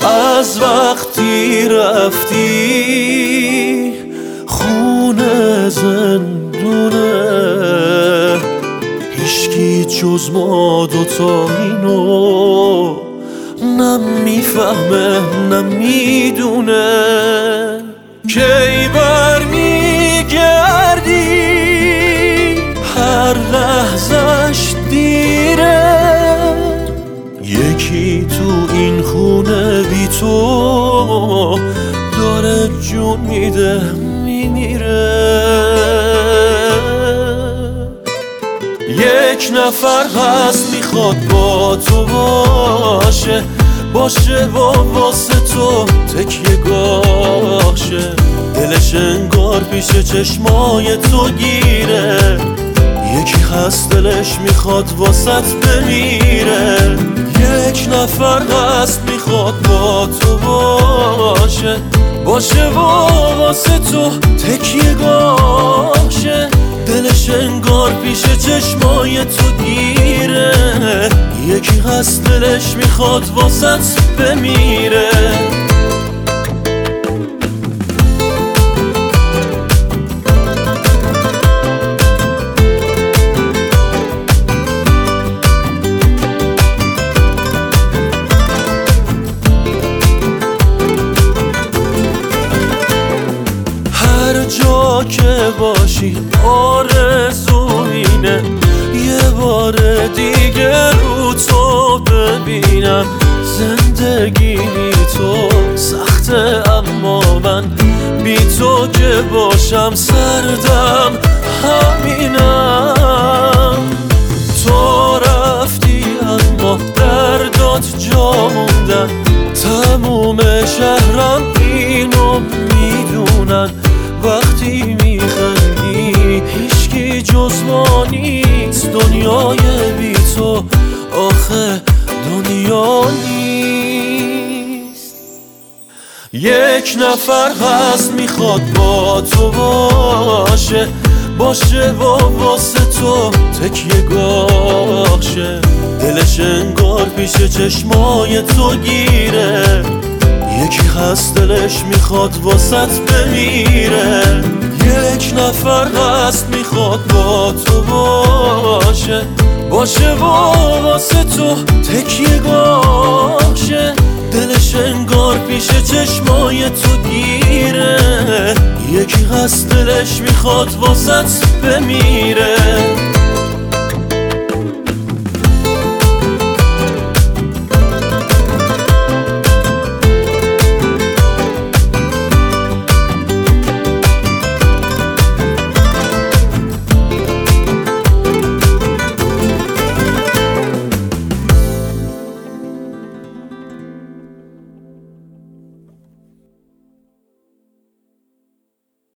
از وقتی رفتی خونه زندونه، هیچکی جز ما دوتا اینو نمیفهمه نمیدونه. کی برمیگردی هر لحظش دیره، یکی تو این خونه بی تو داره جون میده میمیره. یک نفر هست میخواد با تو باشه، باشه و واسه تو تکیه گاشه، دلش انگار پیش چشمای تو گیره. یکی هست دلش میخواد واسط بمیره. یک نفر هست میخواد با تو باشه، باشه و واسه تو تکیه گاشه، دلش انگار پیش چشمای تو گیره. یکی هست دلش میخواد واسط بمیره. هر جا که باشی آرزو اینه یه بار دیگه رو تو ببینم. زندگی بی تو سخته اما من بی تو که باشم سردم همینم. تو رفتی اما دردات جا موندن، تموم شهرم اینو میدونن. وقتی میخندی هیچکی جز ما نیست، دنیای بی تو آخه دنیا نیست. یک نفر هست میخواد با تو باشه، باشه و واسه تو تکیه گاشه، دلش انگار پیش چشمای تو گیره. یکی هست دلش میخواد واسط بمیره. یک نفر هست میخواد با تو باشه، باشه و واسه تو تکیه گاشه، دلش انگار پیش چشمای تو گیره. یکی هست دلش میخواد واسط بمیره.